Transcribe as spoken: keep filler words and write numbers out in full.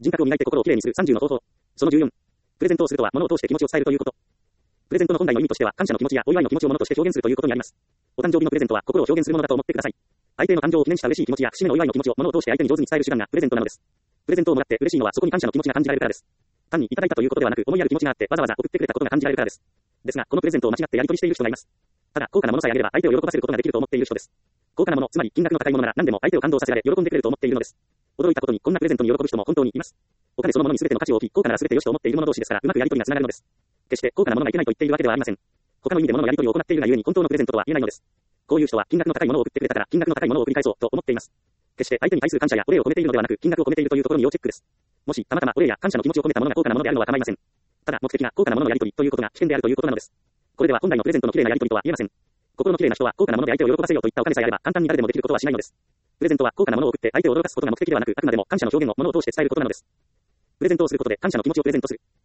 人格を磨いて心をきれいにするさんじゅうの方法。そのじゅうよん。プレゼントをするとは物を通して気持ちを伝えるということ。プレゼントの本来の意味としては感謝の気持ちやお祝いの気持ちを物として表現するということにあります。お誕生日のプレゼントは心を表現するものだと思ってください。相手の誕生を記念した嬉しい気持ちや節目のお祝いの気持ちを物を通して相手に上手に伝える手段がプレゼントなのです。プレゼントをもらって嬉しいのはそこに感謝の気持ちが感じられるからです。単にいただいたということではなく思いやる気持ちがあってわざわざ送ってくれたことが感じられるからです。ですがこのプレゼントを間違ってやり取りしている人がいます。ただ高価なものさえあげれば相手を喜ばせることができると思っている人です。高価なもの、つまり金額の高いものなら何でも相手を感動させられ喜んでくれると思っているのです。驚いたことにこんなプレゼントに喜ぶ人も本当にいます。お金そのものに全ての価値を置き、高価なら全て良しと思っている者同士ですからうまくやり取りがつながるのです。決して高価なものがいけないと言っているわけではありません。他の意味で物のやり取りを行っているがゆえに本当のプレゼントとは言えないのです。こういう人は金額の高いものを送ってくれたから金額の高いものを送り返そうと思っています。決して相手に対する感謝やお礼を込めているのではなく金額を込めているというところに要チェックです。もし、たまたまお礼や感謝の気持ちを込めたものが高価なものであるのは構いません。ただ、目的が高価なもののやり取りということが危険であるということなのです。これでは本来のプレゼントの綺麗なやり取りとは言えません。心の綺麗な人は高価なもので相手を喜ばせようといったお金さえあれば簡単に誰でもできることはしないのです。プレゼントは高価なものを送って相手を驚かすことが目的ではなく、あくまでも感謝の表現を物を通して伝えることなのです。プレゼントをすることで感謝の気持ちをプレゼントする。